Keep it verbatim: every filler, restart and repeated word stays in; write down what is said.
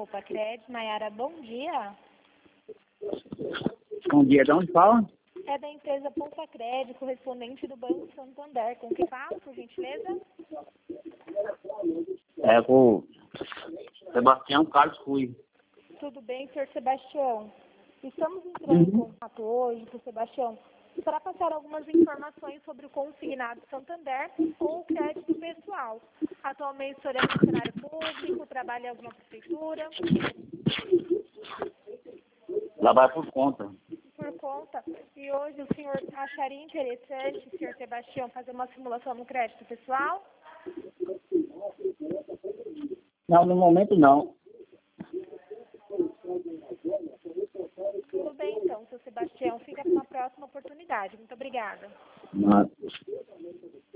Poupa Crédito. Maiara, bom dia. Bom dia, de onde fala? É da empresa Poupa Crédito, correspondente do Banco Santander. Com quem falo, por gentileza? É com o Sebastião Carlos Rui. Tudo bem, senhor Sebastião? Estamos entrando em Uhum. contato hoje, senhor Sebastião, para passar algumas informações sobre o consignado Santander ou o crédito pessoal. Atualmente, o senhor é funcionário público, trabalha em alguma prefeitura? Lá vai por conta. Por conta. E hoje o senhor acharia interessante, senhor Sebastião, fazer uma simulação no crédito pessoal? Não, no momento não. Tudo bem, então, senhor Sebastião. Fica para uma próxima oportunidade. Muito obrigada. Mas...